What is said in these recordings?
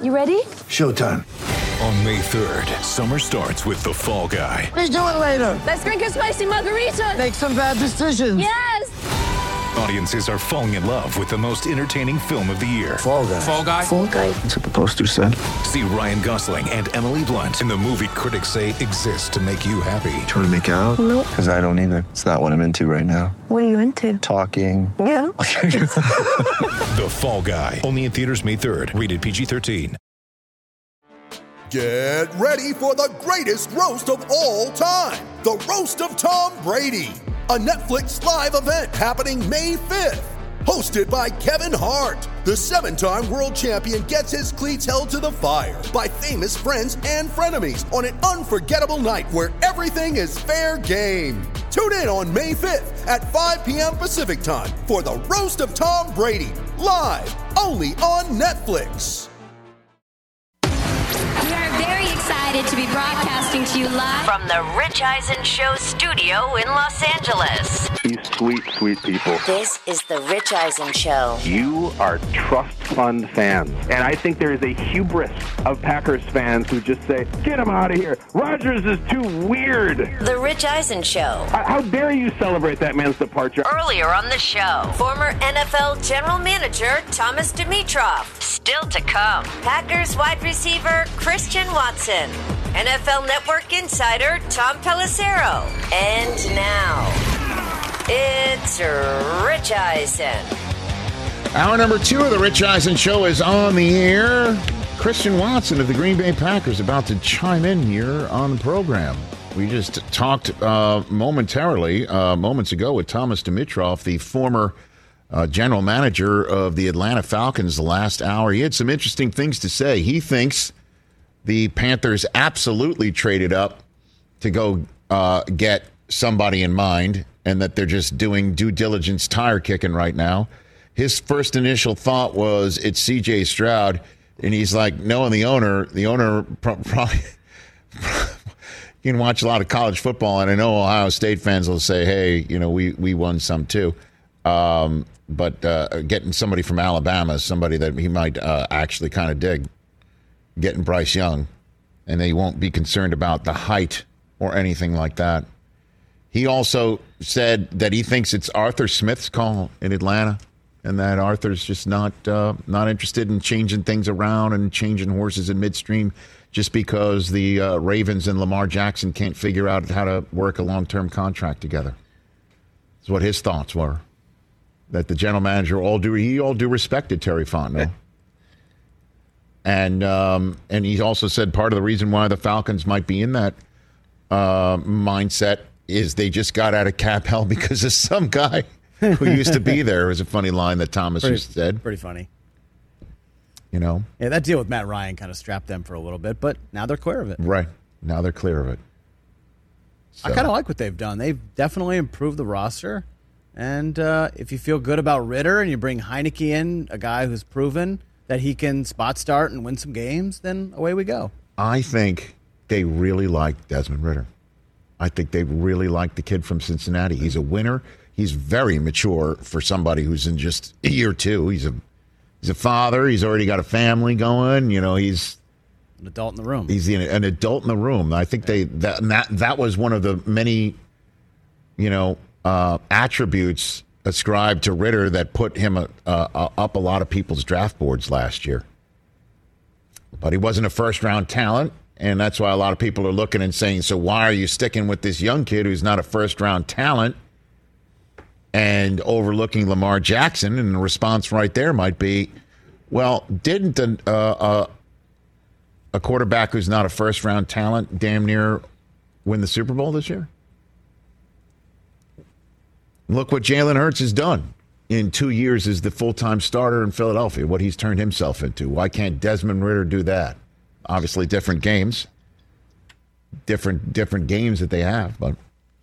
You ready? Showtime. On May 3rd, summer starts with The Fall Guy. Let's do it later. Let's drink a spicy margarita. Make some bad decisions. Yes. Audiences are falling in love with the most entertaining film of the year. Fall Guy. Fall Guy? Fall Guy. That's what the poster said. See Ryan Gosling and Emily Blunt in the movie critics say exists to make you happy. Trying to make it out? Nope. Because I don't either. It's not what I'm into right now. What are you into? Talking. Yeah. The Fall Guy. Only in theaters May 3rd. Rated PG-13. Get ready for the greatest roast of all time. The Roast of Tom Brady. A Netflix live event happening May 5th. Hosted by Kevin Hart. The 7-time world champion gets his cleats held to the fire by famous friends and frenemies on an unforgettable night where everything is fair game. Tune in on May 5th at 5 p.m. Pacific time for the Roast of Tom Brady. Live only on Netflix. We are very excited to be broadcasting to you live from the Rich Eisen Show studio in Los Angeles. You sweet, sweet people. This is the Rich Eisen Show. You are trust fund fans. And I think there is a hubris of Packers fans who just say, get him out of here. Rodgers is too weird. The Rich Eisen Show. How dare you celebrate that man's departure? Earlier on the show, former NFL general manager Thomas Dimitroff. Still to come, Packers wide receiver Christian Watson. NFL Network insider Tom Pelissero. And now, it's Rich Eisen. Hour number 2 of the Rich Eisen Show is on the air. Christian Watson of the Green Bay Packers about to chime in here on the program. We just talked moments ago with Thomas Dimitroff, the former general manager of the Atlanta Falcons the last hour. He had some interesting things to say. He thinks the Panthers absolutely traded up to go get somebody in mind and that they're just doing due diligence tire kicking right now. His first initial thought was it's C.J. Stroud, and he's like, no, and the owner probably you can watch a lot of college football, and I know Ohio State fans will say, hey, you know, we won some too. But getting somebody from Alabama, somebody that he might actually kind of dig, getting Bryce Young, and they won't be concerned about the height or anything like that. He also said that he thinks it's Arthur Smith's call in Atlanta, and that Arthur's just not interested in changing things around and changing horses in midstream just because the Ravens and Lamar Jackson can't figure out how to work a long-term contract together. That's what his thoughts were. That the general manager all due respect to Terry Fontenot. And he also said part of the reason why the Falcons might be in that mindset is they just got out of cap hell because of some guy who used to be there. It was a funny line that Thomas said. Pretty funny. You know? Yeah, that deal with Matt Ryan kind of strapped them for a little bit, but now they're clear of it. Right. Now they're clear of it. So. I kind of like what they've done. They've definitely improved the roster. And if you feel good about Ritter and you bring Heineke in, a guy who's proven that he can spot start and win some games, then away we go. I think they really like Desmond Ritter. I think they really like the kid from Cincinnati. He's a winner. He's very mature for somebody who's in just a year or two. He's a father. He's already got a family going. You know, he's an adult in the room. He's an adult in the room. I think that was one of the many, attributes ascribed to Ritter that put him up a lot of people's draft boards last year. But he wasn't a first-round talent, and that's why a lot of people are looking and saying, so why are you sticking with this young kid who's not a first-round talent and overlooking Lamar Jackson? And the response right there might be, well, didn't a quarterback who's not a first-round talent damn near win the Super Bowl this year? Look what Jalen Hurts has done in 2 years as the full-time starter in Philadelphia, what he's turned himself into. Why can't Desmond Ritter do that? Obviously, different games that they have, but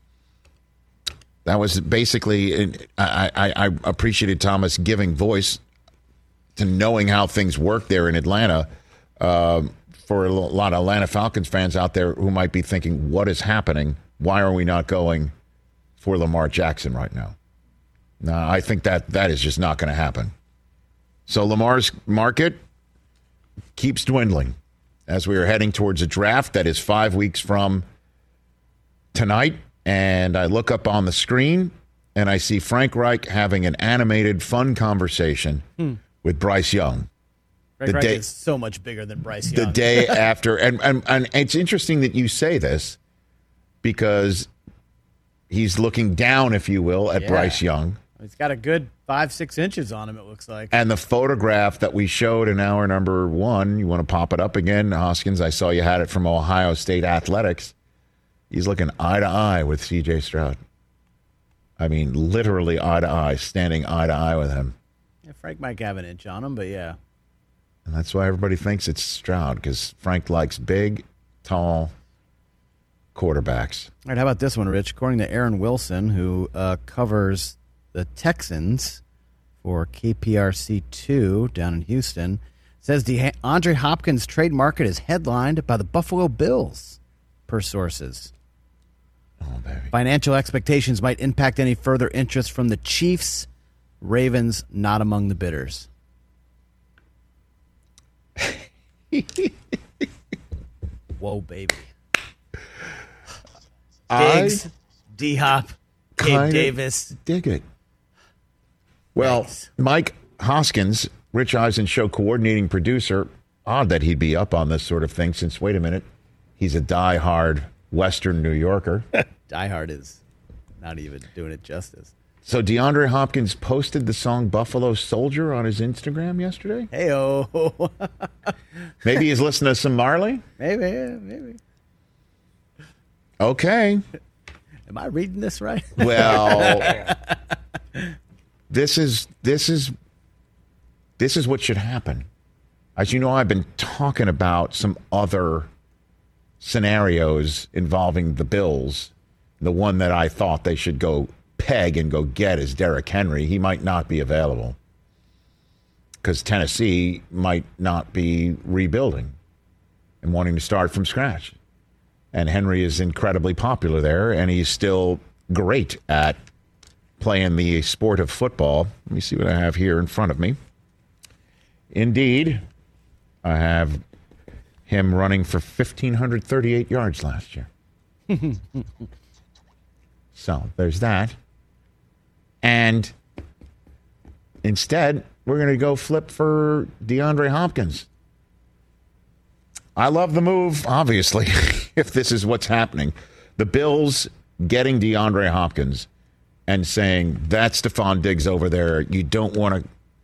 that was basically, I appreciated Thomas giving voice to knowing how things work there in Atlanta. For a lot of Atlanta Falcons fans out there who might be thinking, what is happening? Why are we not going for Lamar Jackson right now? No, I think that is just not going to happen. So Lamar's market, keeps dwindling as we are heading towards a draft that is 5 weeks from tonight. And I look up on the screen and I see Frank Reich having an animated, fun conversation with Bryce Young. Frank Reich is so much bigger than Bryce Young. The day after. And it's interesting that you say this because he's looking down, if you will, at Bryce Young. He's got a good 5-6 inches on him, it looks like. And the photograph that we showed in hour number 1, you want to pop it up again, Hoskins? I saw you had it from Ohio State Athletics. He's looking eye to eye with C.J. Stroud. I mean, literally eye to eye, standing eye to eye with him. Yeah, Frank might have an inch on him, but yeah. And that's why everybody thinks it's Stroud, because Frank likes big, tall quarterbacks. All right, how about this one, Rich? According to Aaron Wilson, who covers the Texans for KPRC2 down in Houston, says DeAndre Hopkins' trade market is headlined by the Buffalo Bills, per sources. Oh, baby. Financial expectations might impact any further interest from the Chiefs. Ravens not among the bidders. Whoa, baby. Diggs, D-Hop, Gabe Davis. Dig it. Well, Thanks. Mike Hoskins, Rich Eisen show coordinating producer, odd that he'd be up on this sort of thing since, wait a minute, he's a diehard Western New Yorker. Die Hard is not even doing it justice. So DeAndre Hopkins posted the song Buffalo Soldier on his Instagram yesterday? Hey-oh. Maybe he's listening to some Marley? Maybe. Okay. Am I reading this right? Well, this is what should happen. As you know, I've been talking about some other scenarios involving the Bills. The one that I thought they should go peg and go get is Derrick Henry. He might not be available because Tennessee might not be rebuilding and wanting to start from scratch. And Henry is incredibly popular there, and he's still great at playing the sport of football. Let me see what I have here in front of me. Indeed, I have him running for 1,538 yards last year. So there's that. And instead, we're going to go flip for DeAndre Hopkins. I love the move, obviously, if this is what's happening. The Bills getting DeAndre Hopkins and saying, that's Stephon Diggs over there. You don't want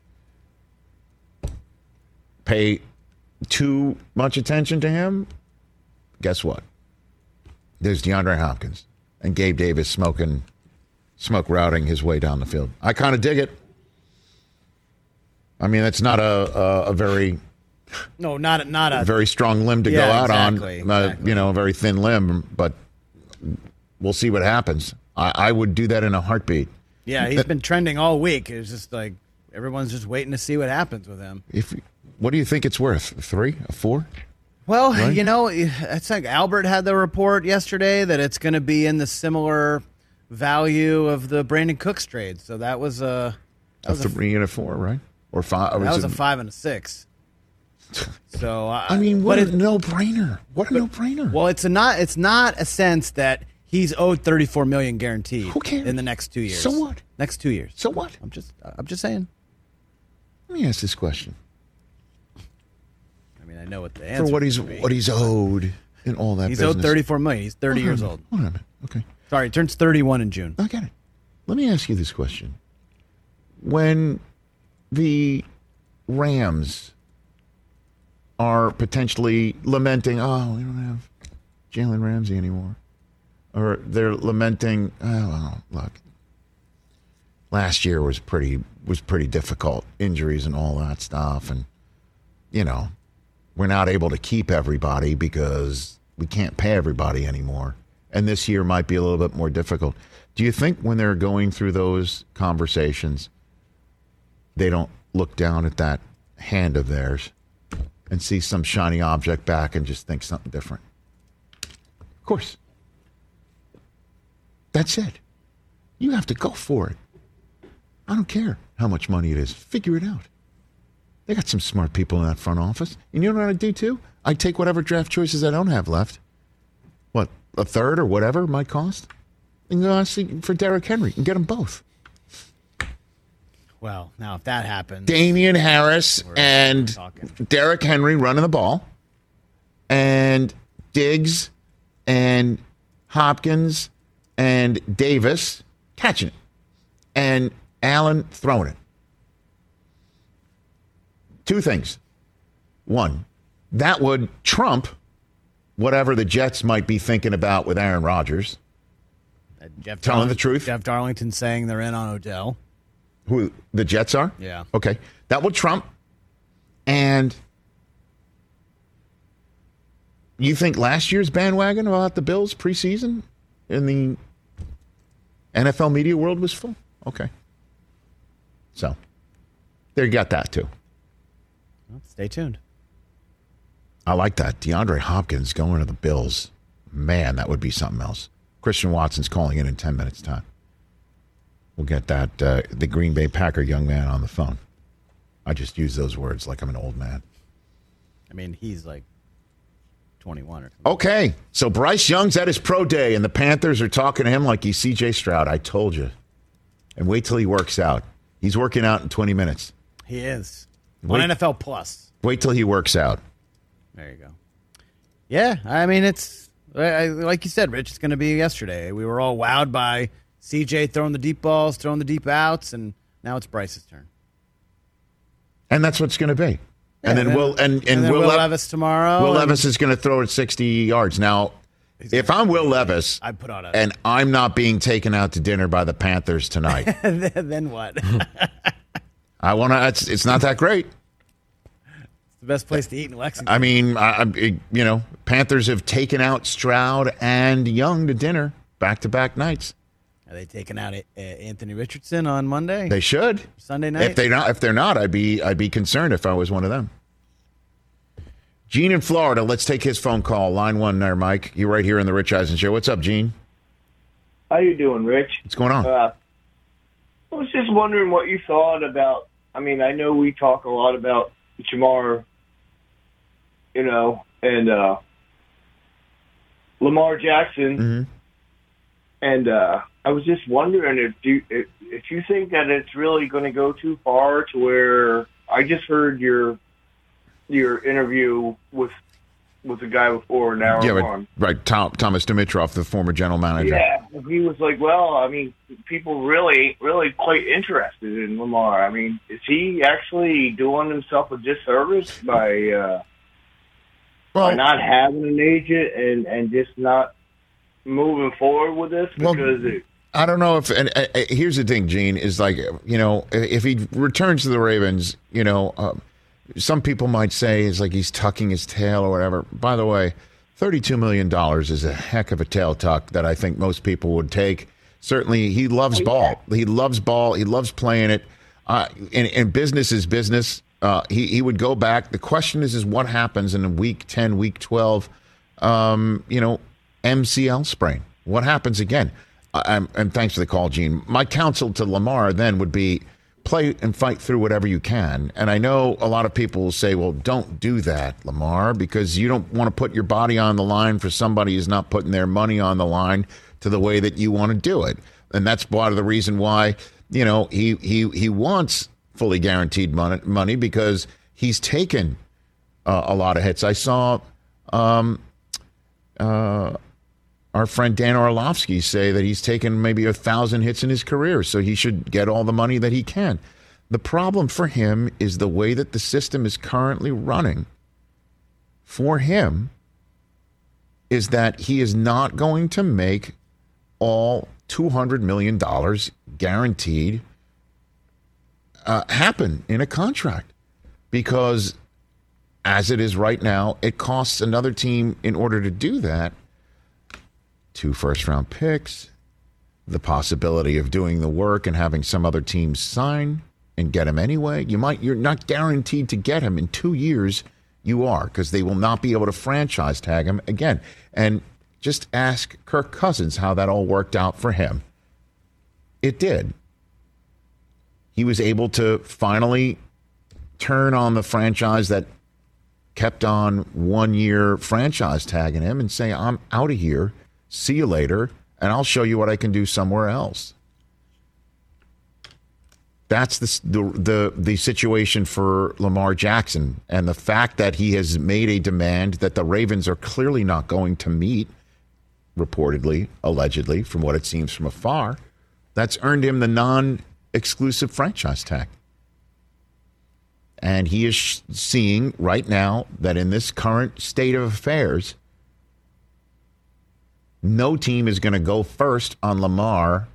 to pay too much attention to him. Guess what? There's DeAndre Hopkins and Gabe Davis smoke routing his way down the field. I kind of dig it. I mean, that's not a very... No, not a very strong limb to go out exactly. on. A very thin limb, but we'll see what happens. I would do that in a heartbeat. Yeah, he's been trending all week. It's just like everyone's just waiting to see what happens with him. What do you think it's worth? 3, 4? Well, right? It's like Albert had the report yesterday that it's going to be in the similar value of the Brandon Cooks trade. So that was a 3 and a 4, right? Or 5? That was a 5 and a 6. So I mean, what a no-brainer! What a no-brainer! Well, it's not a sense that he's owed $34 million guaranteed. Who cares? In the next 2 years? So what? Next 2 years. So what? I'm just saying. Let me ask this question: I mean, I know what the answer for is. what he's owed and all that. He's business. owed $34 million. He's 30 years old. Hold on a minute. Okay. Sorry, he turns 31 in June. I get it. Let me ask you this question: when the Rams are potentially lamenting, oh, we don't have Jalen Ramsey anymore, or they're lamenting, oh, well, look, last year was pretty difficult, injuries and all that stuff, and we're not able to keep everybody because we can't pay everybody anymore, and this year might be a little bit more difficult. Do you think when they're going through those conversations, they don't look down at that hand of theirs and see some shiny object back and just think something different? Of course. That's it. You have to go for it. I don't care how much money it is. Figure it out. They got some smart people in that front office. And you know what I do too? I take whatever draft choices I don't have left. What, a third or whatever it might cost? And go see for Derrick Henry and get them both. Well, now if that happens, Damian Harris and Derrick Henry running the ball, and Diggs and Hopkins and Davis catching it, and Allen throwing it. Two things. One, that would trump whatever the Jets might be thinking about with Aaron Rodgers. Telling the truth. Jeff Darlington saying they're in on Odell. Who the Jets are? Yeah. Okay. That would trump. And you think last year's bandwagon about the Bills preseason in the NFL media world was full? Okay. So, there you got that too. Well, stay tuned. I like that. DeAndre Hopkins going to the Bills. Man, that would be something else. Christian Watson's calling in 10 minutes' time. We'll get that, the Green Bay Packer young man on the phone. I just use those words like I'm an old man. I mean, he's like 21 or something. Okay, so Bryce Young's at his pro day, and the Panthers are talking to him like he's C.J. Stroud. I told you. And wait till he works out. He's working out in 20 minutes. He is. On NFL Plus. Wait till he works out. There you go. Yeah, I mean, it's like you said, Rich, it's going to be yesterday. We were all wowed by CJ throwing the deep balls, throwing the deep outs, and now it's Bryce's turn. And that's what it's going to be. Yeah, and then Will Levis tomorrow. Will Levis is going to throw it 60 yards. Now, if I'm Will Levis, I put on and I'm not being taken out to dinner by the Panthers tonight, then what? I want to. It's not that great. It's the best place to eat in Lexington. I mean, Panthers have taken out Stroud and Young to dinner back-to-back nights. Are they taking out Anthony Richardson on Monday? They should. Sunday night. If they're not, I'd be concerned if I was one of them. Gene in Florida. Let's take his phone call. Line 1 there, Mike. You're right here in the Rich Eisen Show. What's up, Gene? How you doing, Rich? What's going on? I was just wondering what you thought about. I mean, I know we talk a lot about Jamar, and Lamar Jackson, and I was just wondering if you think that it's really going to go too far to where I just heard your interview with the guy before an hour on. Right. Thomas Dimitroff, the former general manager. Yeah, he was like, well, I mean, people really quite interested in Lamar. I mean, is he actually doing himself a disservice by not having an agent and just not moving forward with this? Because I don't know if. And here's the thing, Gene, is like, if he returns to the Ravens, some people might say it's like he's tucking his tail or whatever. By the way, $32 million is a heck of a tail tuck that I think most people would take. Certainly, he loves ball. He loves ball. He loves playing it. And business is business. He would go back. The question is what happens in week 10, week 12, MCL sprain. What happens again? And thanks for the call, Gene. My counsel to Lamar then would be, play and fight through whatever you can. And I know a lot of people will say, well, don't do that, Lamar, because you don't want to put your body on the line for somebody who's not putting their money on the line to the way that you want to do it. And that's part of the reason why, he wants fully guaranteed money because he's taken a lot of hits. I saw our friend Dan Orlovsky say that he's taken maybe 1,000 hits in his career, so he should get all the money that he can. The problem for him is the way that the system is currently running for him is that he is not going to make all $200 million guaranteed happen in a contract because as it is right now, it costs another team in order to do that 2 first-round picks, the possibility of doing the work and having some other team sign and get him anyway. You're not guaranteed to get him in 2 years. You are, because they will not be able to franchise tag him again. And just ask Kirk Cousins how that all worked out for him. It did. He was able to finally turn on the franchise that kept on 1 year franchise tagging him and say, I'm out of here. See you later. And I'll show you what I can do somewhere else. That's the situation for Lamar Jackson. And the fact that he has made a demand that the Ravens are clearly not going to meet, reportedly, allegedly, from what it seems from afar, that's earned him the non-exclusive franchise tag. And he is seeing right now that in this current state of affairs, no team is going to go first on Lamar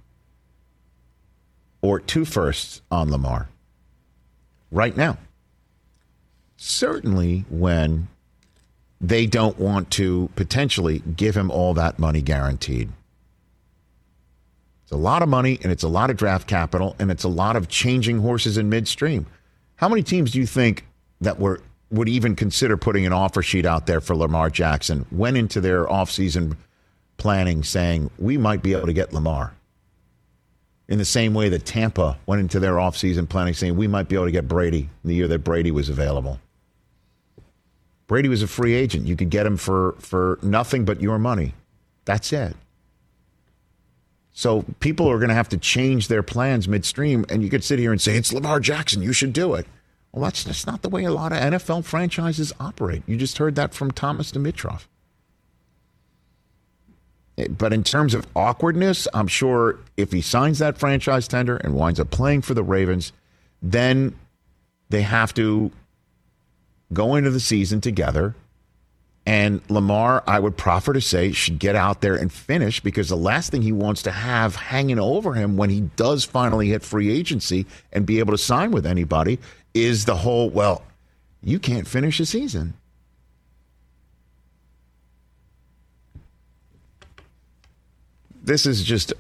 or two firsts on Lamar right now. Certainly when they don't want to potentially give him all that money guaranteed. It's a lot of money, and it's a lot of draft capital, and it's a lot of changing horses in midstream. How many teams do you think that would even consider putting an offer sheet out there for Lamar Jackson, went into their offseason planning saying, we might be able to get Lamar? In the same way that Tampa went into their offseason planning saying, we might be able to get Brady in the year that Brady was available. Brady was a free agent. You could get him for nothing but your money. That's it. So people are going to have to change their plans midstream, and you could sit here and say, it's Lamar Jackson, you should do it. Well, that's just not the way a lot of NFL franchises operate. You just heard that from Thomas Dimitroff. But in terms of awkwardness, I'm sure if he signs that franchise tender and winds up playing for the Ravens, then they have to go into the season together. And Lamar, I would proffer to say, should get out there and finish, because the last thing he wants to have hanging over him when he does finally hit free agency and be able to sign with anybody is the whole, well, you can't finish a season. This is just,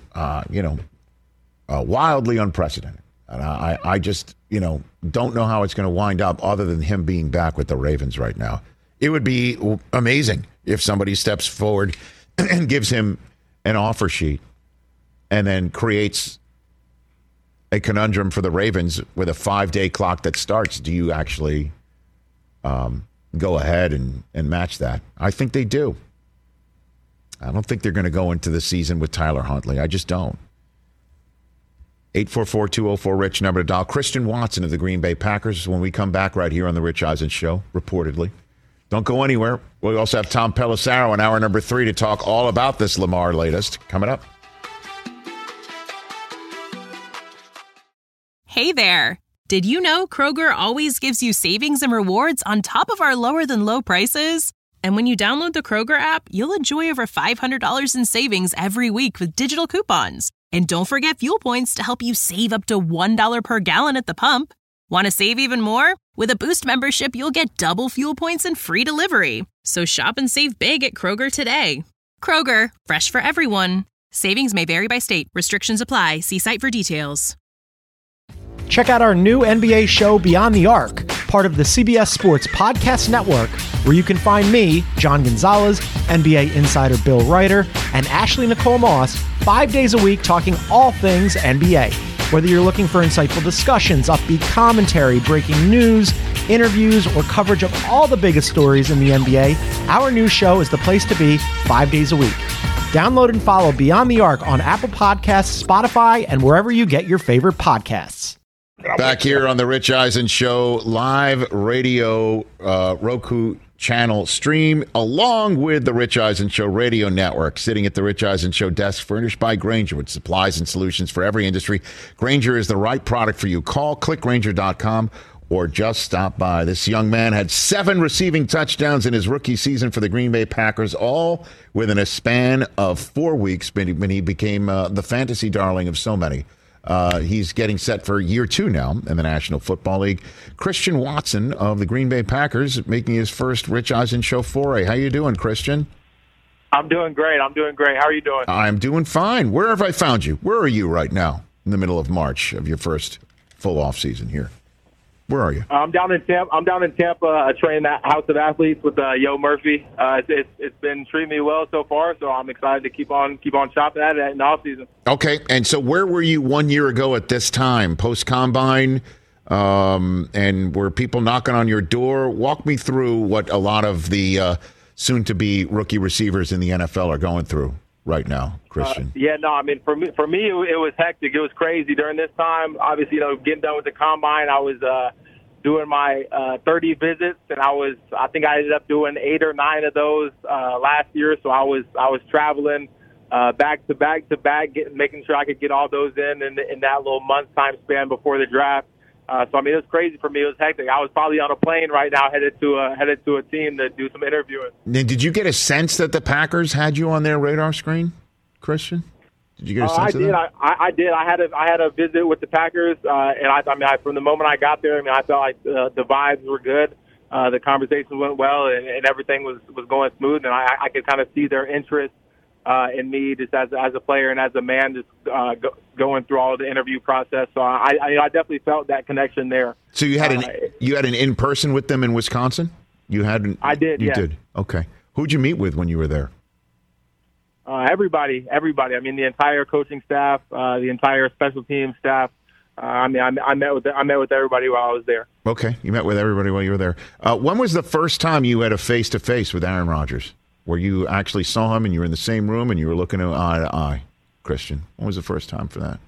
wildly unprecedented. And I just, don't know how it's going to wind up other than him being back with the Ravens right now. It would be amazing if somebody steps forward and gives him an offer sheet and then creates a conundrum for the Ravens with a 5-day clock that starts. Do you actually go ahead and match that? I think they do. I don't think they're going to go into the season with Tyler Huntley. I just don't. 844-204-RICH, number to dial. Christian Watson of the Green Bay Packers when we come back right here on the Rich Eisen Show, reportedly. Don't go anywhere. We also have Tom Pelissero in hour number 3 to talk all about this Lamar latest. Coming up. Hey there. Did you know Kroger always gives you savings and rewards on top of our lower than low prices? And when you download the Kroger app, you'll enjoy over $500 in savings every week with digital coupons. And don't forget fuel points to help you save up to $1 per gallon at the pump. Want to save even more? With a Boost membership, you'll get double fuel points and free delivery. So shop and save big at Kroger today. Kroger, fresh for everyone. Savings may vary by state. Restrictions apply. See site for details. Check out our new NBA show, Beyond the Arc, part of the CBS Sports Podcast Network, where you can find me, John Gonzalez, NBA insider Bill Ryder, and Ashley Nicole Moss 5 days a week talking all things NBA. Whether you're looking for insightful discussions, upbeat commentary, breaking news, interviews, or coverage of all the biggest stories in the NBA, our new show is the place to be 5 days a week. Download and follow Beyond the Arc on Apple Podcasts, Spotify, and wherever you get your favorite podcasts. Back here on the Rich Eisen Show, live radio, Roku channel stream, along with the Rich Eisen Show radio network, sitting at the Rich Eisen Show desk, furnished by Grainger with supplies and solutions for every industry. Grainger is the right product for you. Call clickgrainger.com or just stop by. This young man had 7 receiving touchdowns in his rookie season for the Green Bay Packers, all within a span of 4 weeks when he became the fantasy darling of so many. He's getting set for year 2 now in the National Football League. Christian Watson of the Green Bay Packers making his first Rich Eisen Show foray. How you doing, Christian? I'm doing great. How are you doing? I'm doing fine. Where have I found you? Where are you right now in the middle of March of your first full off season here? Where are you? I'm down in Tampa, training at House of Athletes with Yo Murphy. It's been treating me well so far, so I'm excited to keep on chopping at it in the off season. Okay, and so where were you 1 year ago at this time? Post combine, and were people knocking on your door? Walk me through what a lot of the soon-to-be rookie receivers in the NFL are going through right now, Christian. For me, it was hectic. It was crazy during this time. Obviously, getting done with the combine, I was doing my 30 visits, and I think I ended up doing 8 or 9 of those last year. So I was traveling back to back, making sure I could get all those in that little month time span before the draft. So it was crazy for me. It was hectic. I was probably on a plane right now, headed to a team to do some interviewing. Now, did you get a sense that the Packers had you on their radar screen, Christian? Did you get a sense of that? I did. I had a visit with the Packers, and from the moment I got there, I felt like the vibes were good. The conversations went well, and everything was going smooth, and I could kind of see their interest in me just as a player and as a man, just going through all of the interview process. So I definitely felt that connection there. So you had an in-person with them in Wisconsin? I did. You did. Okay. Who'd you meet with when you were there? Everybody. The entire coaching staff, the entire special team staff. I met with everybody while I was there. Okay, you met with everybody while you were there. When was the first time you had a face-to-face with Aaron Rodgers, where you actually saw him and you were in the same room and you were looking eye to eye, Christian? When was the first time for that?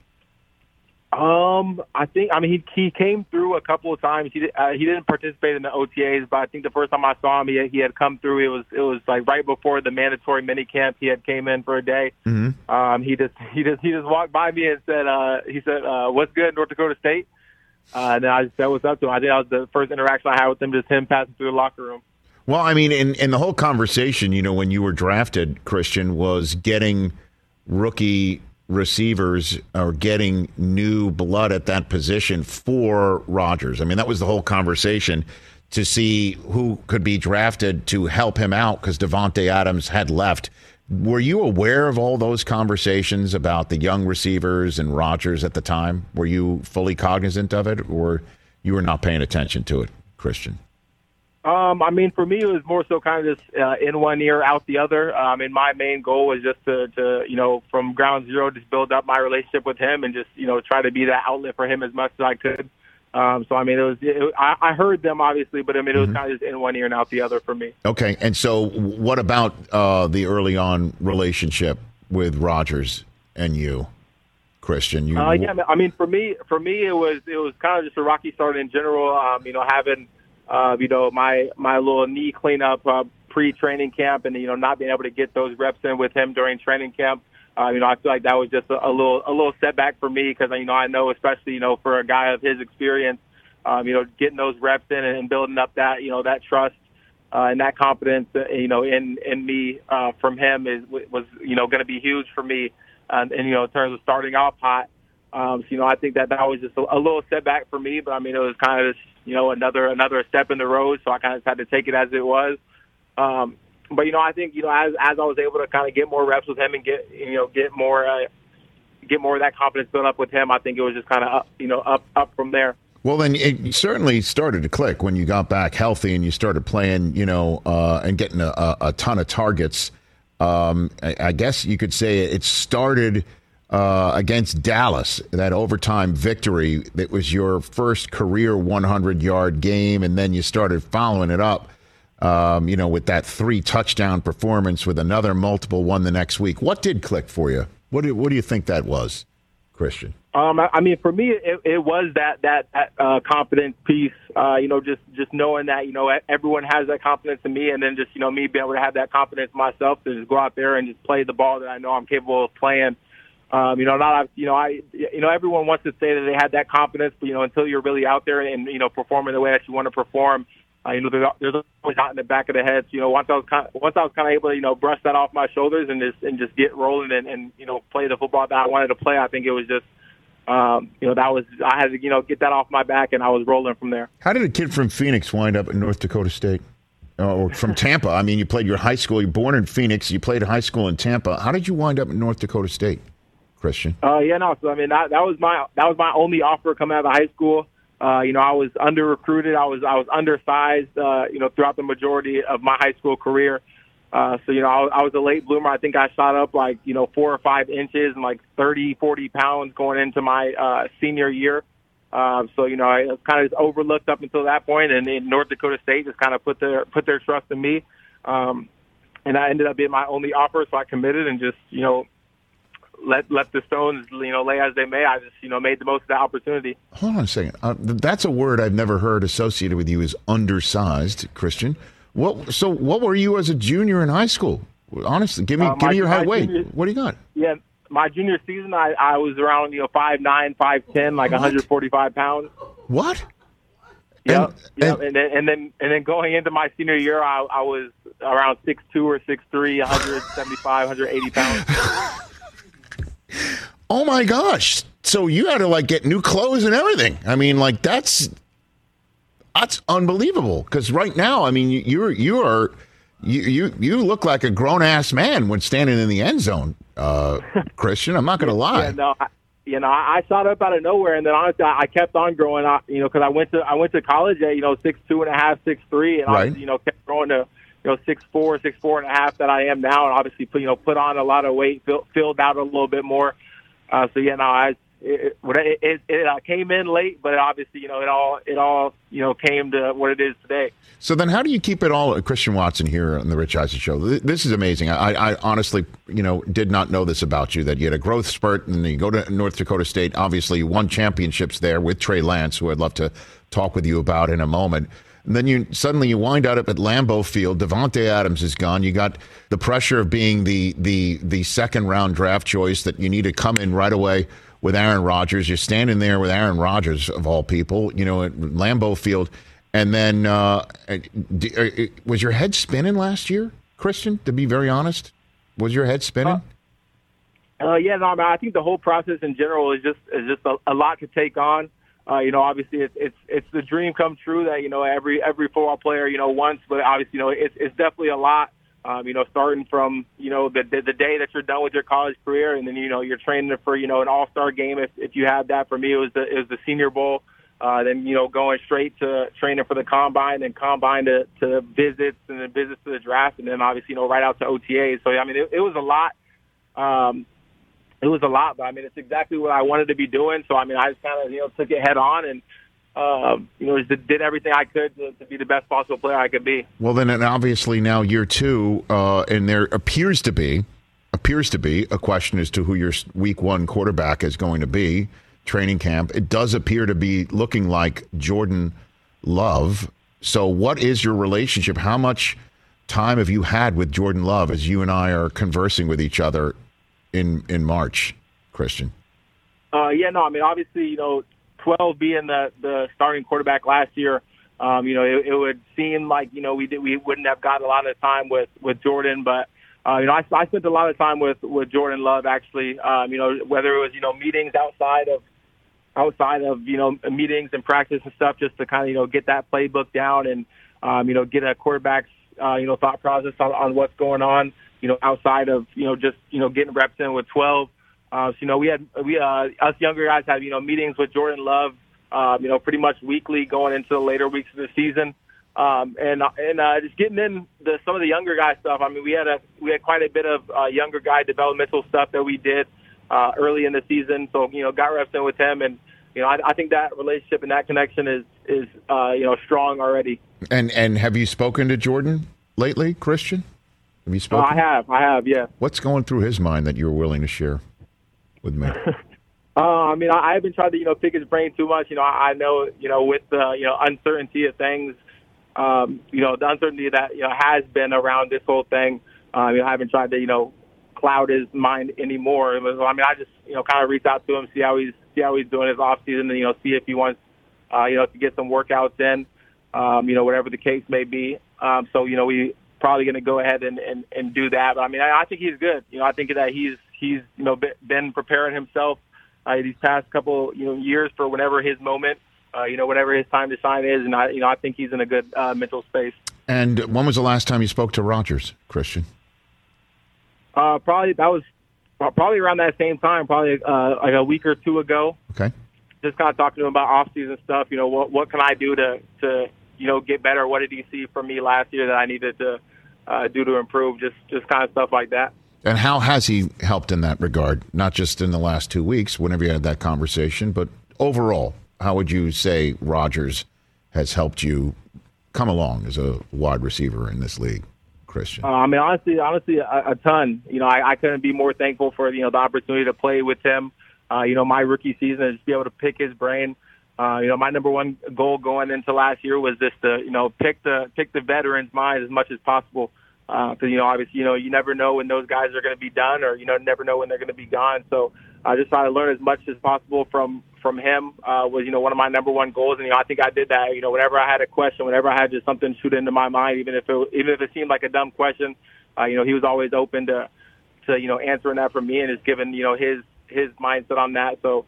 He came through a couple of times. He didn't participate in the OTAs, but I think the first time I saw him, he had come through. It was like right before the mandatory minicamp. He had came in for a day. Mm-hmm. He just walked by me and said, "What's good, North Dakota State?" And then I just said, "What's up?" to him. I think that was the first interaction I had with him, just him passing through the locker room. Well, in the whole conversation, when you were drafted, Christian, was getting rookie receivers or getting new blood at that position for Rodgers. That was the whole conversation, to see who could be drafted to help him out because Davante Adams had left. Were you aware of all those conversations about the young receivers and Rodgers at the time? Were you fully cognizant of it, or you were not paying attention to it, Christian? For me, it was more so kind of just in one ear, out the other. My main goal was just to from ground zero, just build up my relationship with him and just, try to be that outlet for him as much as I could. I heard them, obviously, but it was kind of just in one ear and out the other for me. Okay. And so what about the early on relationship with Rodgers and you, Christian? For me, it was kind of just a rocky start in general. Having my little knee cleanup pre-training camp, and not being able to get those reps in with him during training camp. I feel like that was just a little setback for me because I know, especially for a guy of his experience, getting those reps in and building up that that trust and that confidence in me from him was going to be huge for me, and in terms of starting off hot. I think that was just a little setback for me, but it was kind of just, another step in the road. So I kind of had to take it as it was. But I think as I was able to kind of get more reps with him and get more of that confidence built up with him, I think it was just kind of up from there. Well, then it certainly started to click when you got back healthy and you started playing, and getting a ton of targets. I guess you could say it started against Dallas, that overtime victory. That was your first career 100-yard game, and then you started following it up, with that 3-touchdown performance with another multiple one the next week. What did click for you? What do you think that was, Christian? For me, it was that confidence piece. Just knowing that everyone has that confidence in me, and then just me being able to have that confidence in myself to just go out there and just play the ball that I know I'm capable of playing. Everyone wants to say that they had that confidence, but until you're really out there and performing the way that you want to perform, there's always not in the back of the head. So, once I was kind of able to brush that off my shoulders and just get rolling and play the football that I wanted to play, I think it was just I had to get that off my back, and I was rolling from there. How did a kid from Phoenix wind up in North Dakota State? Or from Tampa? You played your high school. You're born in Phoenix. You played high school in Tampa. How did you wind up in North Dakota State, Christian? So that was my only offer coming out of high school. I was under recruited. I was undersized. Throughout the majority of my high school career. I was a late bloomer. I think I shot up 4 or 5 inches and 30, 40 pounds going into my senior year. So, you know, I was kind of overlooked up until that point, and in North Dakota State just kind of put their trust in me. And I ended up being my only offer, so I committed and just, you know, let the stones, you know, lay as they may. I just, you know, made the most of the opportunity. Hold on a second. That's a word I've never heard associated with you as undersized, Christian. So what were you as a junior in high school? Honestly, give me your height weight. What do you got? Yeah, my junior season, I was around, you know, 5'9", 5'10", like 145 pounds. What? Yep. And then going into my senior year, I was around 6'2" or 6'3", 175, 180 pounds. Oh my gosh! So you had to like get new clothes and everything. I mean, like that's unbelievable. Because right now, I mean, you look like a grown ass man when standing in the end zone, Christian. I'm not going to lie. I shot up out of nowhere, and then honestly, I kept on growing up. You know, because I went to college at 6'2.5", 6'3", and right. I kept growing to 6'4", 6'4.5" that I am now, and obviously put on a lot of weight, filled out a little bit more. It came in late, but obviously, it all came to what it is today. So then how do you keep it all, Christian Watson here on the Rich Eisen Show? This is amazing. I honestly, did not know this about you, that you had a growth spurt and you go to North Dakota State. Obviously, you won championships there with Trey Lance, who I'd love to talk with you about in a moment. And then you wind up at Lambeau Field. Davante Adams is gone. You got the pressure of being the second round draft choice that you need to come in right away with Aaron Rodgers. You're standing there with Aaron Rodgers, of all people, at Lambeau Field. And then was your head spinning last year, Christian, to be very honest? Was your head spinning? I think the whole process in general is just a lot to take on. Obviously it's the dream come true that, every football player, wants, but obviously, it's definitely a lot, starting from, the day that you're done with your college career. And then, you're training for, an all-star game. If you have that, for me, it was the Senior Bowl. Then, going straight to training for the combine, and combine to visits, and then visits to the draft. And then obviously, right out to OTAs. So, I mean, it was a lot. It was a lot, but I mean, it's exactly what I wanted to be doing. So, I mean, I just kind of, took it head on and, just did everything I could to be the best possible player I could be. Well, then, and obviously now year two, and there appears to be a question as to who your week one quarterback is going to be. Training camp. It does appear to be looking like Jordan Love. So what is your relationship? How much time have you had with Jordan Love as you and I are conversing with each other in March, Christian? Obviously, 12 being the starting quarterback last year, it would seem like, we wouldn't have gotten a lot of time with Jordan, but I spent a lot of time with Jordan Love, actually, whether it was, meetings outside of meetings and practice and stuff, just to kind of, get that playbook down and, get a quarterback's, thought process on what's going on, outside of, just, getting reps in with 12. Us younger guys had, meetings with Jordan Love, pretty much weekly going into the later weeks of the season. And just getting in some of the younger guy stuff. I mean, we had quite a bit of younger guy developmental stuff that we did early in the season. So, got reps in with him, and I think that relationship and that connection is strong already. And have you spoken to Jordan lately, Christian? Have you spoken? I have, yeah. What's going through his mind that you're willing to share with me? I haven't tried to pick his brain too much. I know with the uncertainty of things. The uncertainty that has been around this whole thing. I haven't tried to cloud his mind anymore. I just kind of reached out to him, see how he's doing his off season, and see if he wants to get some workouts in, whatever the case may be. So we probably going to go ahead and do that. But I think he's good. I think that he's been preparing himself these past couple years for whenever his moment. Whenever his time to shine is, and I think he's in a good mental space. And when was the last time you spoke to Rodgers, Christian? Probably around that same time, probably like a week or two ago. Okay. Just kind of talking to him about off-season stuff. What can I do to get better? What did he see from me last year that I needed to do to improve? Just kind of stuff like that. And how has he helped in that regard? Not just in the last 2 weeks, whenever you had that conversation, but overall. how would you say Rodgers has helped you come along as a wide receiver in this league, Christian? I mean, honestly, a ton. You know, I couldn't be more thankful for, the opportunity to play with him. My rookie season is to be able to pick his brain. My number one goal going into last year was just to, pick the veterans' minds as much as possible. Because, obviously, you never know when those guys are going to be done, or, never know when they're going to be gone. So I just try to learn as much as possible from him was, one of my number one goals. And, I think I did that, whenever I had a question, whenever I had just something shoot into my mind, even if it seemed like a dumb question, he was always open to answering that for me and just giving, his mindset on that. So,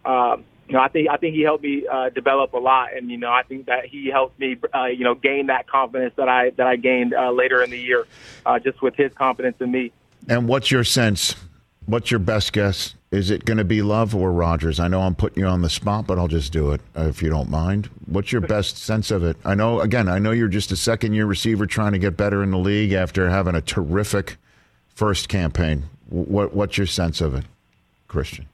I think he helped me develop a lot, and I think that he helped me, gain that confidence that I gained later in the year, just with his confidence in me. And what's your sense? What's your best guess? Is it going to be Love or Rodgers? I know I'm putting you on the spot, but I'll just do it if you don't mind. What's your best sense of it? I know you're just a second-year receiver trying to get better in the league after having a terrific first campaign. What's your sense of it, Christian?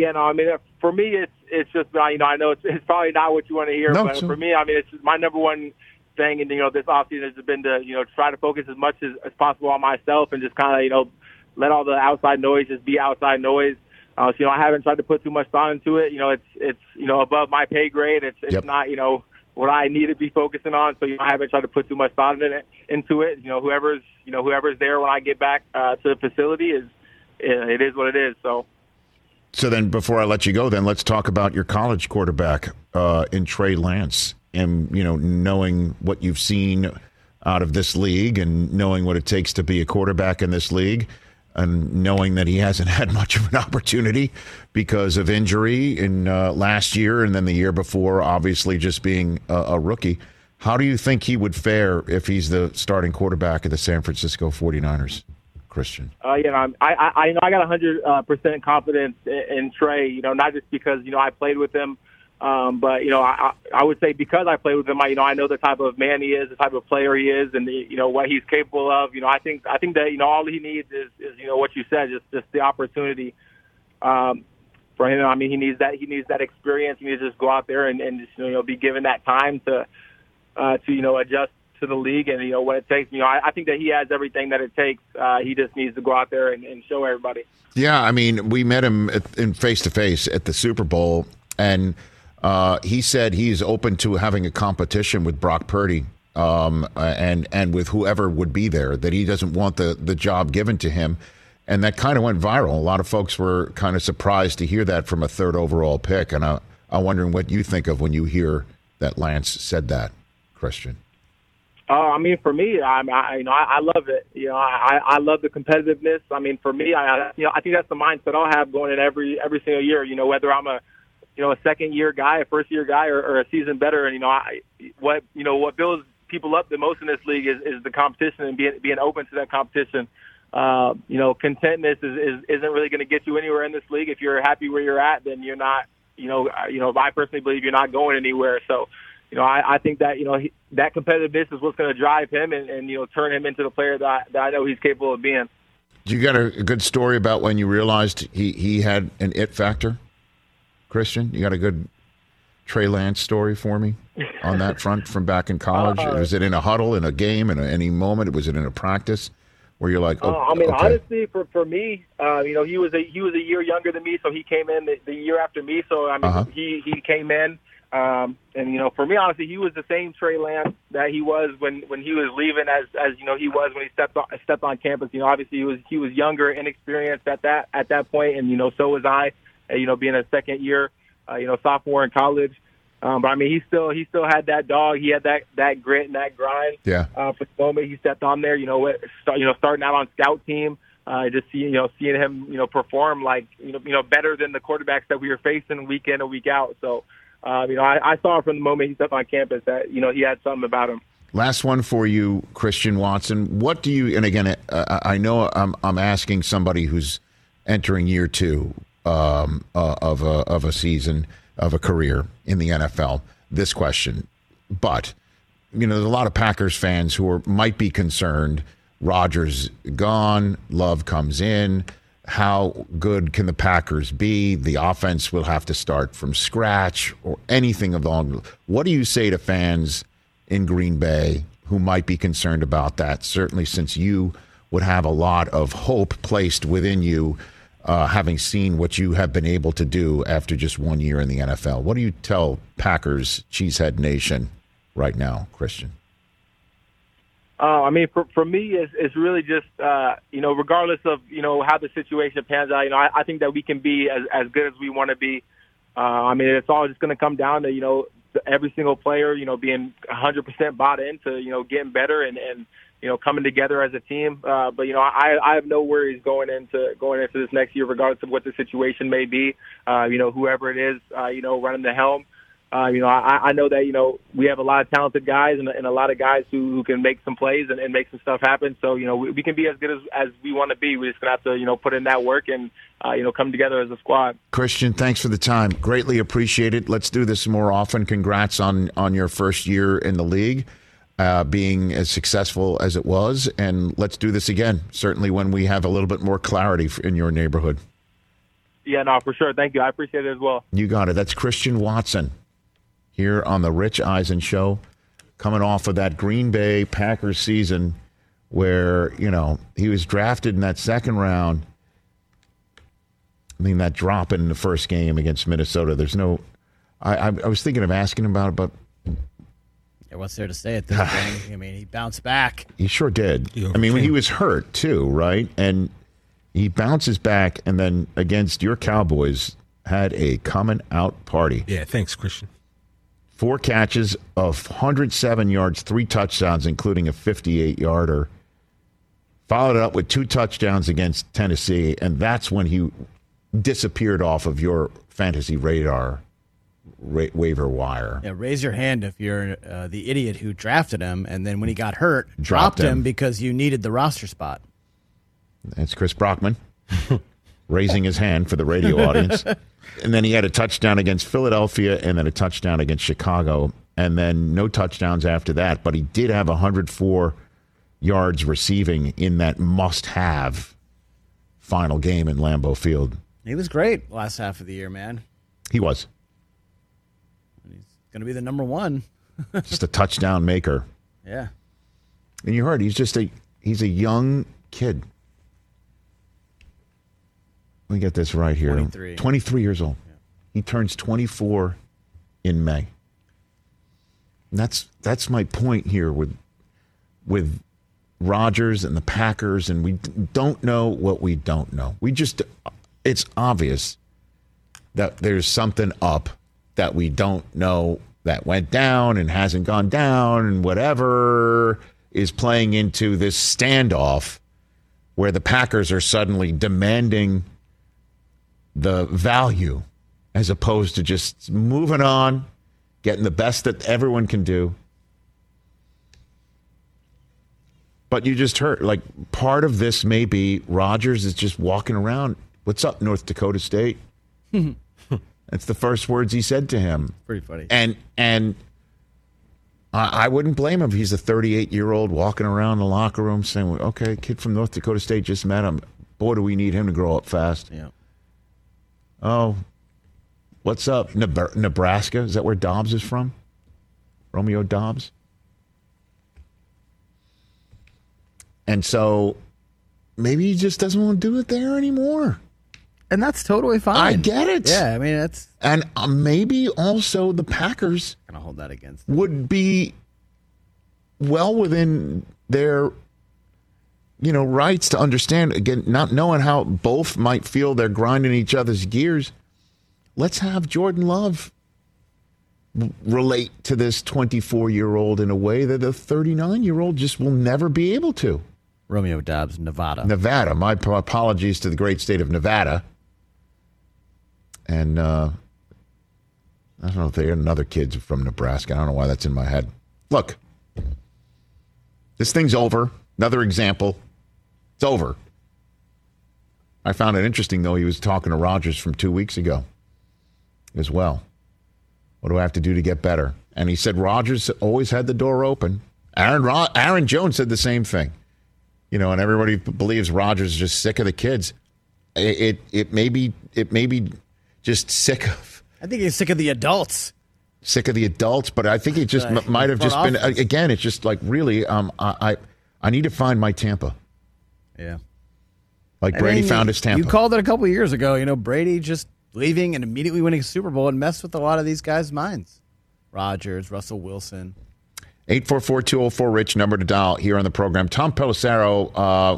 For me, it's just, I know it's probably not what you want to hear, but for me, it's just my number one thing, and, this offseason has been to, try to focus as much as possible on myself and just kind of, let all the outside noise just be outside noise. I haven't tried to put too much thought into it. It's above my pay grade. It's not, what I need to be focusing on. So, I haven't tried to put too much thought into it. Whoever's there when I get back to the facility it is what it is. So then before I let you go, then let's talk about your college quarterback in Trey Lance, and, knowing what you've seen out of this league and knowing what it takes to be a quarterback in this league, and knowing that he hasn't had much of an opportunity because of injury in last year and then the year before, obviously just being a rookie. How do you think he would fare if he's the starting quarterback of the San Francisco 49ers, Christian? I got 100% confidence in Trey, not just because, I played with him, but, I would say because I played with him, I know the type of man he is, the type of player he is, and, what he's capable of. I think that, all he needs is what you said, just the opportunity for him. He needs that experience. He needs to just go out there and just, be given that time to adjust to the league and, what it takes. I think that he has everything that it takes. He just needs to go out there and show everybody. Yeah, we met him in face-to-face at the Super Bowl, and he said he's open to having a competition with Brock Purdy and with whoever would be there, that he doesn't want the job given to him. And that kind of went viral. A lot of folks were kind of surprised to hear that from a third overall pick. And I'm wondering what you think of when you hear that Lance said that, Christian. For me, I love it. I love the competitiveness. For me, I think that's the mindset I'll have going in every single year. Whether I'm a second-year guy, a first-year guy, or a season veteran. What builds people up the most in this league is the competition and being open to that competition. Contentness isn't really going to get you anywhere in this league. If you're happy where you're at, then you're not. I personally believe you're not going anywhere. So, I think that that competitiveness is what's going to drive him and turn him into the player that I know he's capable of being. You got a good story about when you realized he had an it factor, Christian? You got a good Trey Lance story for me on that front from back in college? Was it in a huddle, in a game, in any moment? Was it in a practice where you're like, okay. Honestly, for me, he was a year younger than me, so he came in the year after me. So he came in, and for me, honestly, he was the same Trey Lance that he was when he was leaving as he was when he stepped on campus. Obviously he was younger, inexperienced at that point, and so was I. Being a second year, sophomore in college. But he still had that dog. He had that grit and that grind. Yeah. For the moment he stepped on there, starting out on scout team, just seeing him, perform like, better than the quarterbacks that we were facing week in and week out. So, I saw from the moment he stepped on campus that, he had something about him. Last one for you, Christian Watson. What do you, and again, I know I'm asking somebody who's entering year two of a season, of a career in the NFL, this question. But, there's a lot of Packers fans who might be concerned. Rodgers gone, Love comes in. how good can the Packers be? The offense will have to start from scratch or anything along. What do you say to fans in Green Bay who might be concerned about that? Certainly, since you would have a lot of hope placed within you, having seen what you have been able to do after just 1 year in the NFL. What do you tell Packers Cheesehead Nation right now, Christian? I mean, for me, it's really just, regardless of, how the situation pans out, I think that we can be as good as we want to be. I mean, it's all just going to come down to, every single player, being 100% bought into, getting better and coming together as a team. But, I have no worries going into this next year, regardless of what the situation may be, whoever it is, running the helm. I know that, we have a lot of talented guys and a lot of guys who can make some plays and make some stuff happen. So, we can be as good as we want to be. We're just going to have to, put in that work and, come together as a squad. Christian, thanks for the time. Greatly appreciated. Let's do this more often. Congrats on your first year in the league, being as successful as it was. And let's do this again, certainly when we have a little bit more clarity in your neighborhood. Yeah, no, for sure. Thank you. I appreciate it as well. You got it. That's Christian Watson here on the Rich Eisen Show, coming off of that Green Bay Packers season where, he was drafted in that second round. I mean, that drop in the first game against Minnesota, there's no... I was thinking of asking about it, but... Yeah, what's there to say at this point? I mean, he bounced back. He sure did. I mean, when he was hurt, too, right? And he bounces back, and then against your Cowboys, had a coming-out party. Yeah, thanks, Christian. 4 catches of 107 yards, 3 touchdowns, including a 58-yarder. Followed it up with 2 touchdowns against Tennessee, and that's when he disappeared off of your fantasy radar waiver wire. Yeah, raise your hand if you're the idiot who drafted him, and then when he got hurt, dropped him because you needed the roster spot. That's Chris Brockman raising his hand for the radio audience. And then he had a touchdown against Philadelphia and then a touchdown against Chicago, and then no touchdowns after that. But he did have 104 yards receiving in that must-have final game in Lambeau Field. He was great last half of the year, man. He was. He's going to be the number one. Just a touchdown maker. Yeah. And you heard, he's a young kid. Let me get this right here. 23 years old. Yeah. He turns 24 in May. And that's my point here with Rodgers and the Packers, and we don't know what we don't know. It's obvious that there's something up that we don't know that went down and hasn't gone down, and whatever is playing into this standoff where the Packers are suddenly demanding the value as opposed to just moving on, getting the best that everyone can do. But you just heard, like, part of this may be Rodgers is just walking around. What's up, North Dakota State? That's the first words he said to him. Pretty funny. And I wouldn't blame him if he's a 38-year-old walking around the locker room saying, okay, kid from North Dakota State just met him. Boy, do we need him to grow up fast. Yeah. Oh, what's up? Nebraska? Is that where Dobbs is from? Romeo Dobbs? And so maybe he just doesn't want to do it there anymore. And that's totally fine. I get it. Yeah, I mean, that's... And maybe also the Packers going to hold that against them. Would be well within their, rights to understand, again, not knowing how both might feel they're grinding each other's gears. Let's have Jordan Love relate to this 24-year-old in a way that a 39-year-old just will never be able to. Romeo Dobbs, Nevada. Nevada. My apologies to the great state of Nevada. And I don't know if they had another kid from Nebraska. I don't know why that's in my head. Look, this thing's over. Another example. It's over. I found it interesting, though, he was talking to Rodgers from 2 weeks ago as well. What do I have to do to get better? And he said Rodgers always had the door open. Aaron Jones said the same thing. And everybody believes Rodgers is just sick of the kids. it may be just sick of. I think he's sick of the adults. Sick of the adults, but I think it just might have just been. Again, it's just like really. I need to find my Tampa. Yeah. Like Brady found his Tampa. You called it a couple of years ago. Brady just leaving and immediately winning a Super Bowl and messed with a lot of these guys' minds. Rodgers, Russell Wilson. 844-204-RICH, number to dial here on the program. Tom Pelissero,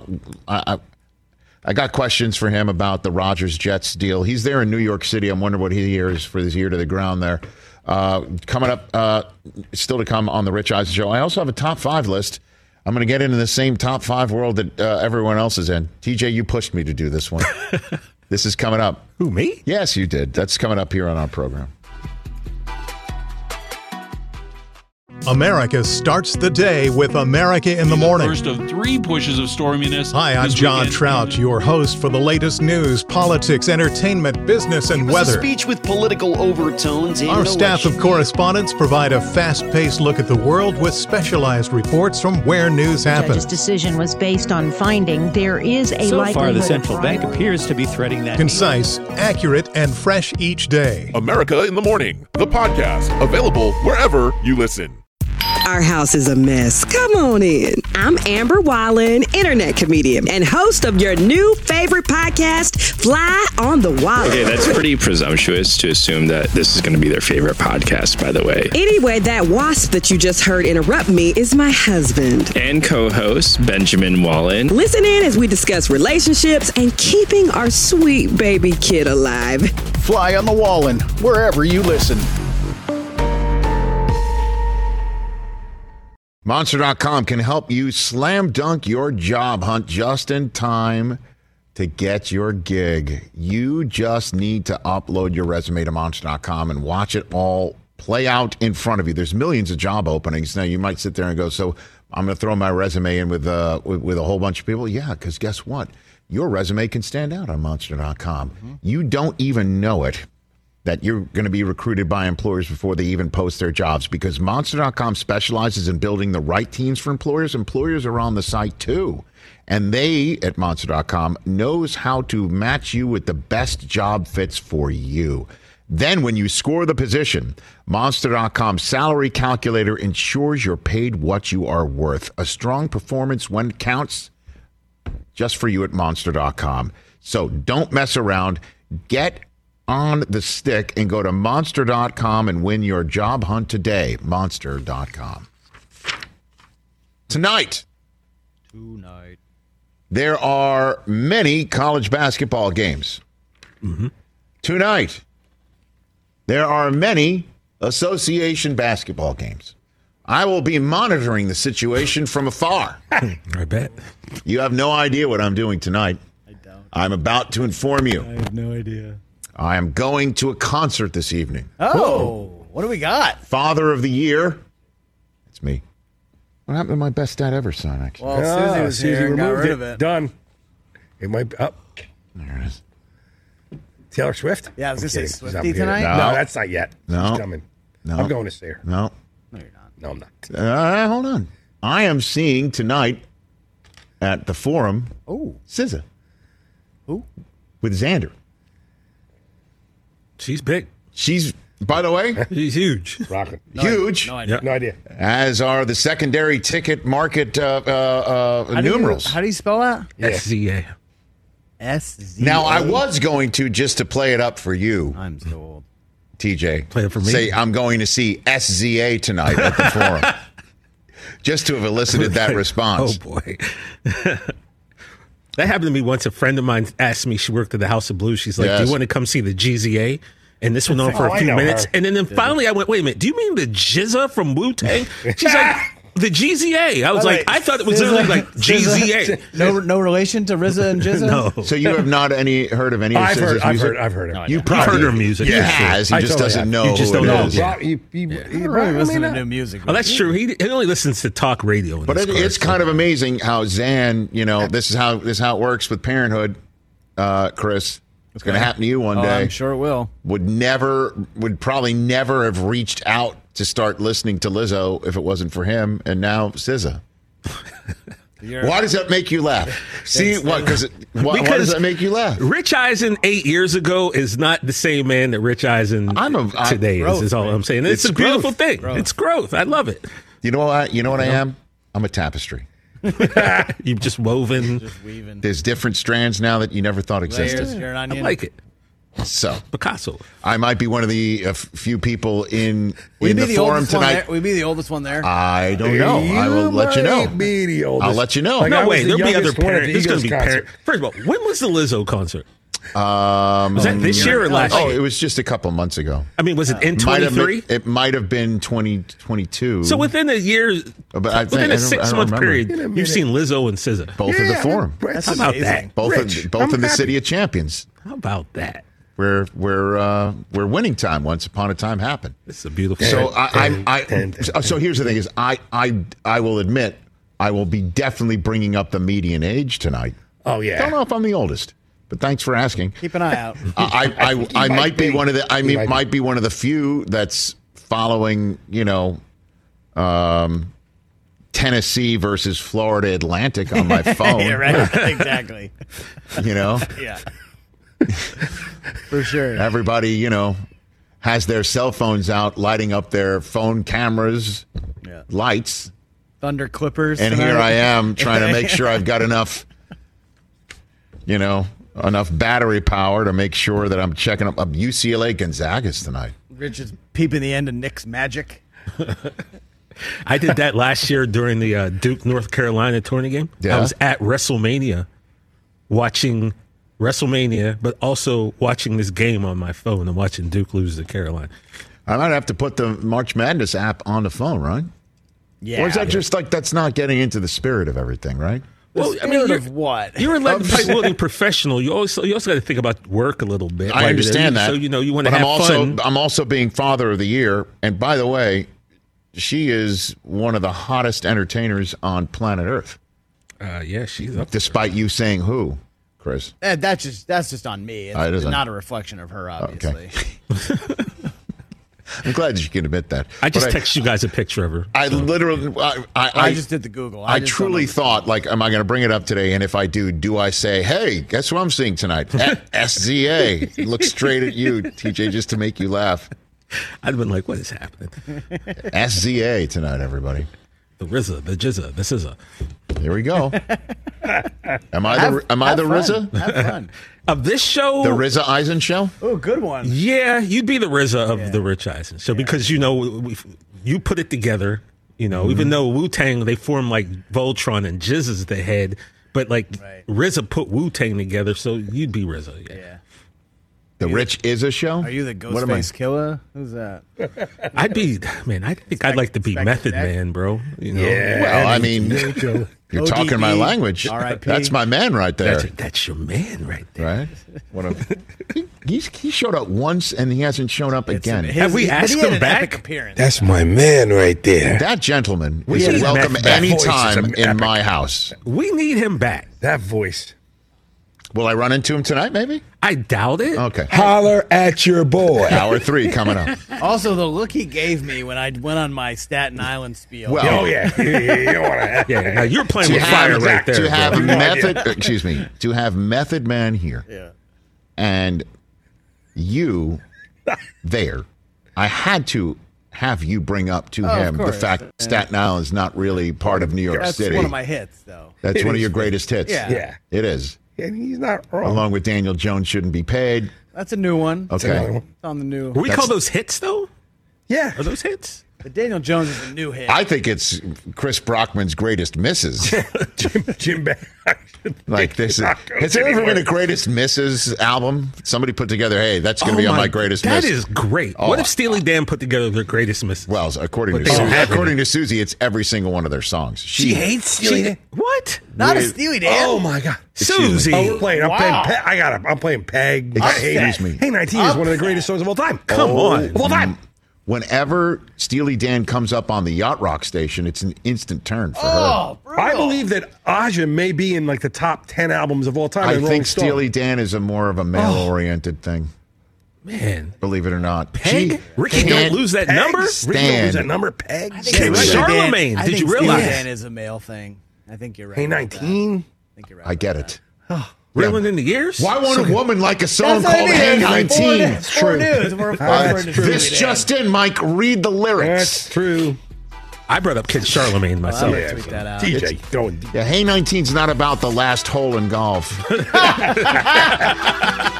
I got questions for him about the Rodgers-Jets deal. He's there in New York City. I'm wondering what he hears for his ear to the ground there. Coming up, still to come on the Rich Eisen Show. I also have a top 5 list. I'm going to get into the same top 5 world that everyone else is in. TJ, you pushed me to do this one. This is coming up. Who, me? Yes, you did. That's coming up here on our program. America starts the day with America in the Morning. First of 3 pushes of storminess. Hi, I'm John Trout, your host for the latest news, politics, entertainment, business, and weather. A speech with political overtones. Our staff of correspondents provide a fast-paced look at the world with specialized reports from where news happens. The decision was based on finding there is a likelihood. So far, the central bank appears to be threading that. Concise, accurate, and fresh each day. America in the Morning, the podcast, available wherever you listen. Our house is a mess. Come on in. I'm Amber Wallen, internet comedian and host of your new favorite podcast, Fly on the Wall. Okay, that's pretty presumptuous to assume that this is going to be their favorite podcast, by the way. Anyway, that wasp that you just heard interrupt me is my husband. And co-host, Benjamin Wallen. Listen in as we discuss relationships and keeping our sweet baby kid alive. Fly on the Wallen, wherever you listen. Monster.com can help you slam dunk your job hunt just in time to get your gig. You just need to upload your resume to Monster.com and watch it all play out in front of you. There's millions of job openings. Now, you might sit there and go, so I'm going to throw my resume in with a whole bunch of people. Yeah, because guess what? Your resume can stand out on Monster.com. Mm-hmm. You don't even know it, that you're going to be recruited by employers before they even post their jobs, because Monster.com specializes in building the right teams for employers. Employers are on the site too. And they, at Monster.com, knows how to match you with the best job fits for you. Then when you score the position, Monster.com's salary calculator ensures you're paid what you are worth. A strong performance when it counts, just for you at Monster.com. So don't mess around. Get on the stick and go to Monster.com and win your job hunt today. Monster.com. Tonight, there are many college basketball games. Mm-hmm. Tonight, there are many association basketball games. I will be monitoring the situation from afar. I bet. You have no idea what I'm doing tonight. I don't. I'm about to inform you. I have no idea. I am going to a concert this evening. Oh, what do we got? Father of the Year. It's me. What happened to my best dad ever son, actually? Well, Susie was here and got rid of it. Done. It might be up. There it is. Taylor Swift? Yeah, I was going to say Okay, Swiftie tonight. No, that's not yet. No. She's coming. No. I'm going to see her. No. No, you're not. No, I'm not. Hold on. I am seeing tonight at the Forum SZA. Who? With Xander. She's big. She's, by the way, she's huge. Rocking. Huge. No idea. No idea. As are the secondary ticket market numerals. How do you spell that? SZA. SZA. Now, I was going to, just to play it up for you. I'm so old. TJ. Play it for me. Say, I'm going to see SZA tonight at the Forum. Just to have elicited that response. Oh, boy. That happened to me once. A friend of mine asked me, she worked at the House of Blues. She's like, do you want to come see the GZA? And this went on for a few minutes. And then finally I went, wait a minute, do you mean the Jizza from Wu-Tang? She's like, the GZA. I was like, I thought it was literally like GZA. No relation to RZA and Jizza? No. So you have not heard of any of SZA's music? I've heard it. You probably heard her music. He has. He just doesn't know. You just don't know. He probably listens to new music. Oh, that's true. He only listens to talk radio. But it's kind of amazing how Zan, this is how it works with parenthood, Chris. It's going to happen to you one day. I'm sure it will. Would probably never have reached out to start listening to Lizzo if it wasn't for him, and now SZA. Why does that make you laugh? See, what? Why does that make you laugh? Rich Eisen 8 years ago is not the same man that Rich Eisen today is all I'm saying. It's a beautiful thing. It's growth. I love it. You know what? You know what I am? I'm a tapestry. You've just woven. Just weaving. There's different strands now that you never thought existed. Layers, I like it. So Picasso. I might be one of the few people in the forum tonight. We'd be the oldest one there. I don't know. I will let you know. Be the oldest. I'll let you know. No way. There'll be other parents. There's going to be parents. First of all, when was the Lizzo concert? Was that this year or last year? Oh, it was just a couple months ago. I mean, was it in 23? It might have been 2022. So within a year, within a 6-month period, you've seen Lizzo and SZA. Both in the forum. That's How about that? Both in the City of Champions. How about that? Where winning time once upon a time happened. This is a beautiful. So so here's the thing: is I will admit I will be definitely bringing up the median age tonight. Oh yeah. Don't know if I'm the oldest, but thanks for asking. Keep an eye out. I might be one of the. I mean, might be one of the few that's following. Tennessee versus Florida Atlantic on my phone. Yeah, right. Exactly. Yeah. For sure. Everybody, has their cell phones out, lighting up their phone cameras, lights. Thunder Clippers. And tonight. here I am trying to make sure I've got enough battery power to make sure that I'm checking up UCLA Gonzaga's tonight. Rich is peeping the end of Nick's magic. I did that last year during the Duke North Carolina tourney game. Yeah. I was at WrestleMania watching WrestleMania, but also watching this game on my phone and watching Duke lose to Carolina. I might have to put the March Madness app on the phone, right? Yeah. Or is that just like that's not getting into the spirit of everything, right? Well, I mean, of what? You're a level professional. You also got to think about work a little bit. I understand that. So you want to have fun. I'm also being Father of the Year, and by the way, she is one of the hottest entertainers on planet Earth. Yeah, she's up. Despite you saying who, Chris? That's just on me. It's not a reflection of her, obviously. Okay. I'm glad that you can admit that. I just texted you guys a picture of her. I literally, I just did the Google. I truly thought, like, am I going to bring it up today? And if I do I say, hey, guess what I'm seeing tonight? SZA. Look straight at you, TJ, just to make you laugh. I'd have been like, what is happening? SZA tonight, everybody. The RZA, the Jizza, the SZA. Here we go. Am I the RZA? Have fun. Of this show? The RZA Eisen show? Oh, good one. Yeah, you'd be the RZA of the Rich Eisen show because, you put it together, even though Wu-Tang, they form like Voltron and Jizz is the head, but like RZA put Wu-Tang together, so you'd be RZA. Yeah. The Rich is a show? Are you the Ghostface Killer? Who's that? I think I'd like to be Method Man, bro. Yeah. Well, I mean, you're talking my language. R.I.P. That's my man right there. That's your man right there. Right? He showed up once and he hasn't shown up again. Have we asked him back? That's my man right there. That gentleman is welcome anytime in my house. We need him back. That voice. Will I run into him tonight, maybe? I doubt it. Okay. Holler at your boy. Hour 3 coming up. Also, the look he gave me when I went on my Staten Island spiel. Well, Now you're playing with fire right there. To have Method Man here, and you there, I had to have you bring up to him the fact Staten Island is not really part of New York City. That's one of my hits, though. That's one of your greatest hits. Yeah. It is. And he's not wrong. Along with Daniel Jones Shouldn't Be Paid. That's a new one. Okay. It's on the new. We call those hits, though? Yeah. Are those hits? But Daniel Jones is a new hit. I think it's Chris Brockman's greatest misses. Jim Like this is. Has there ever been a greatest misses album? Somebody put together, hey, that's going to be on my greatest miss. That is great. What if Steely Dan put together their greatest misses? Well, according to Susie, it's every single one of their songs. She hates Steely Dan. What? Not a Steely Dan. Oh my God, Susie. Oh, we're playing. I'm playing Peg. Excuse me. Hey 19 is one of the greatest songs of all time. Come on, of all time. Whenever Steely Dan comes up on the Yacht Rock station, it's an instant turn for her. Brutal. I believe that Aja may be in like the top 10 albums of all time. I think Steely Dan is more of a male-oriented thing. Man. Believe it or not. Peg? Ricky, don't lose that number? Ricky, don't lose that number. Peg? Charlemagne. Did you Steely realize? Dan is a male thing. I think you're right. Hey, 19. I think you're right. I get it. Reeling in the years? Why won't a woman like a song called Hey 19? It's true. This just in, Mike. Read the lyrics. That's true. I brought up Kid Charlemagne myself. Tweet that out. TJ, going. Yeah, Hey 19's not about the last hole in golf.